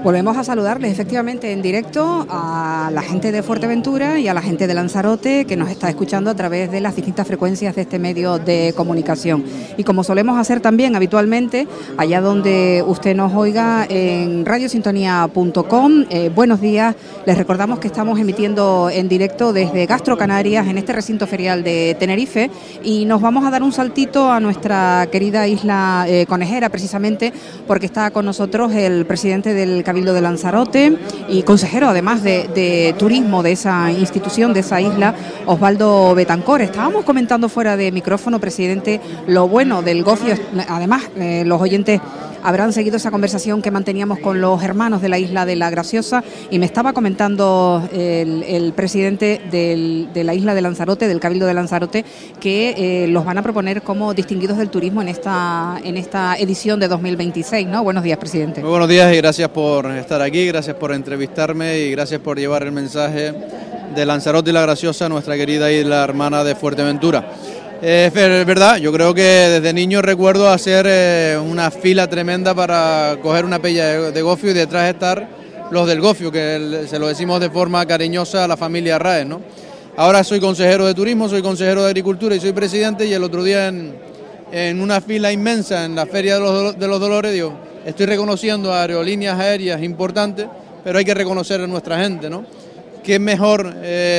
Volvemos a saludarles efectivamente en directo a la gente de Fuerteventura y a la gente de Lanzarote que nos está escuchando a través de las distintas frecuencias de este medio de comunicación. Y como solemos hacer también habitualmente, allá donde usted nos oiga en radiosintonía.com, buenos días, les recordamos que estamos emitiendo en directo desde Gastro Canarias en este recinto ferial de Tenerife y nos vamos a dar un saltito a nuestra querida isla conejera precisamente porque está con nosotros el presidente del Cabildo de Lanzarote y consejero además de turismo de esa institución, de esa isla, Osvaldo Betancor. Estábamos comentando fuera de micrófono, presidente, lo bueno del gofio. Además, los oyentes habrán seguido esa conversación que manteníamos con los hermanos de la isla de La Graciosa y me estaba comentando el presidente de la isla de Lanzarote, del Cabildo de Lanzarote, que los van a proponer como distinguidos del turismo en esta edición de 2026, ¿no? Buenos días, presidente. Muy buenos días y gracias por estar aquí, gracias por entrevistarme y gracias por llevar el mensaje de Lanzarote y La Graciosa, nuestra querida isla hermana de Fuerteventura. Es verdad, yo creo que desde niño recuerdo hacer una fila tremenda para coger una pella de gofio y detrás estar los del gofio, que se lo decimos de forma cariñosa a la familia Raez, ¿no? Ahora soy consejero de turismo, soy consejero de agricultura y soy presidente, y el otro día en una fila inmensa en la Feria de los Dolores, digo, estoy reconociendo a aerolíneas aéreas importantes, pero hay que reconocer a nuestra gente, ¿no? ¿Qué mejor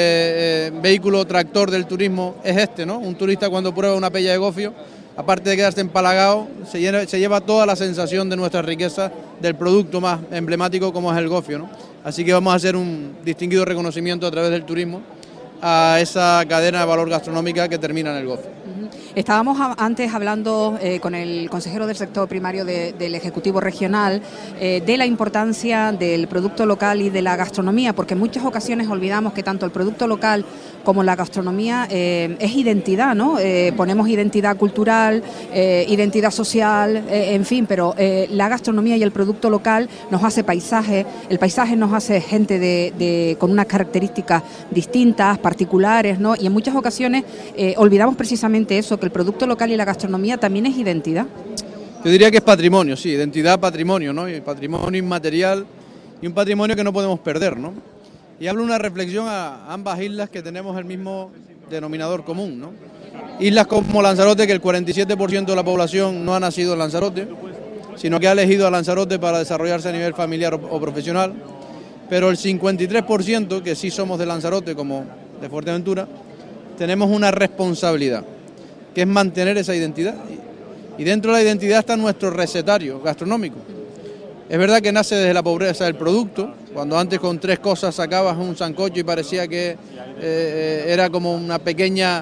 vehículo tractor del turismo es este, ¿no? Un turista cuando prueba una pella de gofio, aparte de quedarse empalagado, se lleva toda la sensación de nuestra riqueza del producto más emblemático como es el gofio, ¿no? Así que vamos a hacer un distinguido reconocimiento a través del turismo a esa cadena de valor gastronómica que termina en el gofio. Estábamos antes hablando con el consejero del sector primario del Ejecutivo Regional de la importancia del producto local y de la gastronomía, porque en muchas ocasiones olvidamos que tanto el producto local como la gastronomía es identidad, ¿no? Ponemos identidad cultural, identidad social, en fin, pero la gastronomía y el producto local nos hace paisaje, el paisaje nos hace gente con unas características distintas, particulares, ¿no? Y en muchas ocasiones olvidamos precisamente eso, que el producto local y la gastronomía también es identidad. Yo diría que es patrimonio, sí, identidad, patrimonio, ¿no? Y patrimonio inmaterial y un patrimonio que no podemos perder, ¿no? Y hablo una reflexión a ambas islas que tenemos el mismo denominador común, ¿no? Islas como Lanzarote, que el 47% de la población no ha nacido en Lanzarote, sino que ha elegido a Lanzarote para desarrollarse a nivel familiar o profesional, pero el 53% que sí somos de Lanzarote como de Fuerteventura, tenemos una responsabilidad, que es mantener esa identidad. Y dentro de la identidad está nuestro recetario gastronómico. Es verdad que nace desde la pobreza del producto, cuando antes con 3 cosas sacabas un sancocho y parecía que era como una pequeña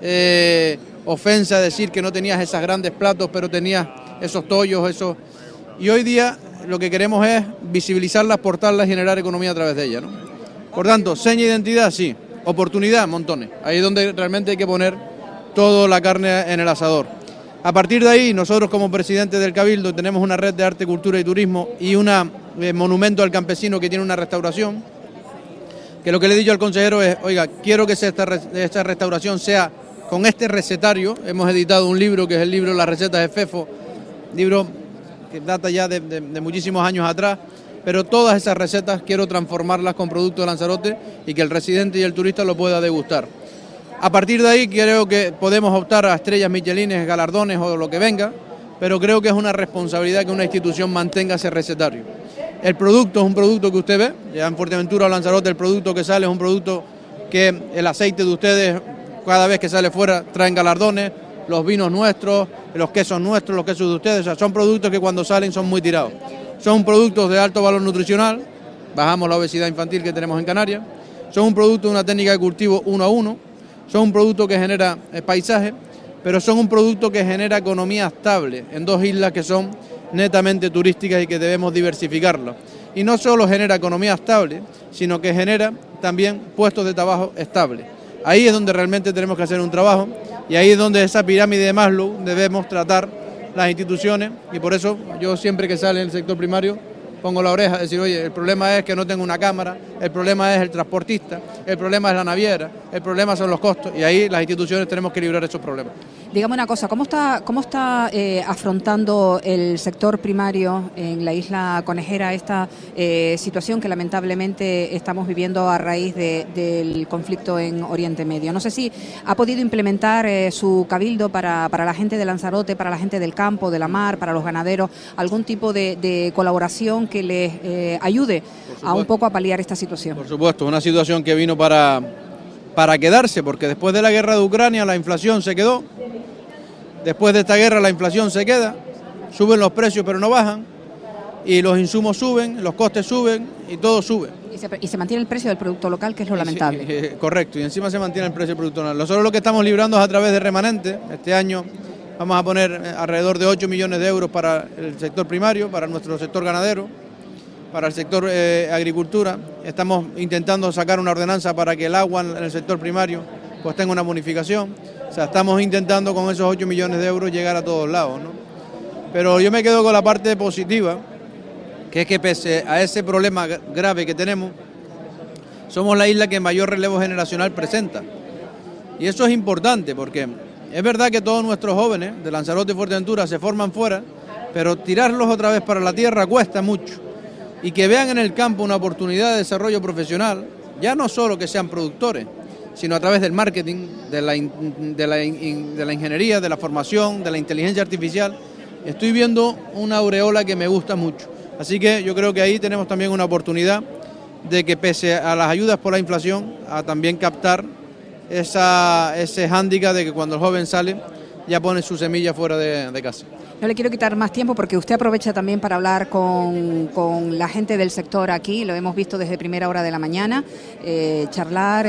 ofensa decir que no tenías esos grandes platos, pero tenías esos tollos, esos... Y hoy día lo que queremos es visibilizarlas, portarlas y generar economía a través de ellas, ¿no? Por tanto, seña identidad, sí. Oportunidad, montones. Ahí es donde realmente hay que poner toda la carne en el asador. A partir de ahí, nosotros como presidente del Cabildo tenemos una red de arte, cultura y turismo y un monumento al campesino que tiene una restauración, que lo que le he dicho al consejero es, oiga, quiero que esta restauración sea con este recetario. Hemos editado un libro que es el libro Las recetas de Fefo, libro que data ya de muchísimos años atrás, pero todas esas recetas quiero transformarlas con productos de Lanzarote y que el residente y el turista lo pueda degustar. A partir de ahí creo que podemos optar a estrellas Michelines, galardones o lo que venga, pero creo que es una responsabilidad que una institución mantenga ese recetario. El producto es un producto que usted ve, ya en Fuerteventura o Lanzarote el producto que sale es un producto que el aceite de ustedes cada vez que sale fuera traen galardones, los vinos nuestros, los quesos nuestros, los quesos de ustedes, o sea, son productos que cuando salen son muy tirados. Son productos de alto valor nutricional, bajamos la obesidad infantil que tenemos en Canarias, son un producto de una técnica de cultivo 1 a 1, son un producto que genera paisaje, pero son un producto que genera economía estable en 2 islas que son netamente turísticas y que debemos diversificarlo. Y no solo genera economía estable, sino que genera también puestos de trabajo estables. Ahí es donde realmente tenemos que hacer un trabajo y ahí es donde esa pirámide de Maslow debemos tratar las instituciones, y por eso yo siempre que sale en el sector primario pongo la oreja, decir, oye, el problema es que no tengo una cámara, el problema es el transportista, el problema es la naviera, el problema son los costos y ahí las instituciones tenemos que librar esos problemas. Dígame una cosa, ¿cómo está afrontando el sector primario en la isla Conejera esta situación que lamentablemente estamos viviendo a raíz del conflicto en Oriente Medio? No sé si ha podido implementar su cabildo para la gente de Lanzarote, para la gente del campo, de la mar, para los ganaderos, algún tipo de colaboración que les ayude a un poco a paliar esta situación. Por supuesto, una situación que vino para quedarse, porque después de la guerra de Ucrania la inflación se quedó, después de esta guerra la inflación se queda, suben los precios pero no bajan, y los insumos suben, los costes suben y todo sube. Y se mantiene el precio del producto local, que es lo lamentable. Sí, correcto, y encima se mantiene el precio del producto local. Nosotros lo que estamos librando es a través de remanente. Este año vamos a poner alrededor de 8 millones de euros para el sector primario, para nuestro sector ganadero, para el sector agricultura. Estamos intentando sacar una ordenanza para que el agua en el sector primario pues tenga una bonificación. O sea, estamos intentando con esos 8 millones de euros llegar a todos lados, ¿no? Pero yo me quedo con la parte positiva, que es que pese a ese problema grave que tenemos, somos la isla que mayor relevo generacional presenta. Y eso es importante porque es verdad que todos nuestros jóvenes de Lanzarote y Fuerteventura se forman fuera, pero tirarlos otra vez para la tierra cuesta mucho. Y que vean en el campo una oportunidad de desarrollo profesional, ya no solo que sean productores, sino a través del marketing, de la ingeniería, de la formación, de la inteligencia artificial. Estoy viendo una aureola que me gusta mucho. Así que yo creo que ahí tenemos también una oportunidad de que pese a las ayudas por la inflación, a también captar ese hándicap de que cuando el joven sale ya pone su semilla fuera de casa. No le quiero quitar más tiempo porque usted aprovecha también para hablar con la gente del sector aquí, lo hemos visto desde primera hora de la mañana, charlar,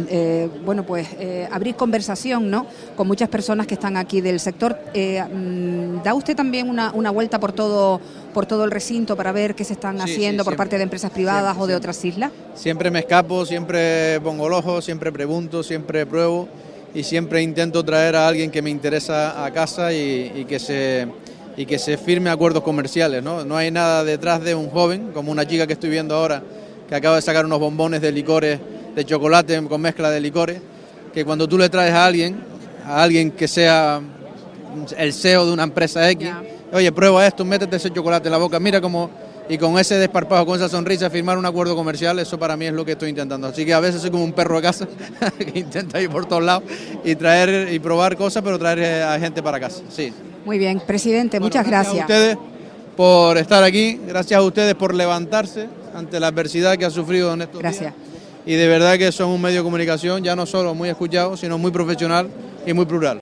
abrir conversación, ¿no?, con muchas personas que están aquí del sector. ¿Da usted también una vuelta por todo el recinto para ver qué se están haciendo por parte de empresas privadas o de otras islas? Siempre me escapo, siempre pongo el ojo, siempre pregunto, siempre pruebo y siempre intento traer a alguien que me interesa a casa y que se firme acuerdos comerciales, ¿no? No hay nada detrás de un joven, como una chica que estoy viendo ahora, que acaba de sacar unos bombones de licores, de chocolate con mezcla de licores, que cuando tú le traes a alguien que sea el CEO de una empresa X, oye, prueba esto, métete ese chocolate en la boca, mira cómo... Y con ese desparpajo, con esa sonrisa, firmar un acuerdo comercial, eso para mí es lo que estoy intentando. Así que a veces soy como un perro de casa que intenta ir por todos lados y traer y probar cosas, pero traer a gente para casa. Sí. Muy bien, presidente, muchas gracias. Gracias a ustedes por estar aquí, gracias a ustedes por levantarse ante la adversidad que ha sufrido en estos días. Y de verdad que son un medio de comunicación ya no solo muy escuchado, sino muy profesional y muy plural.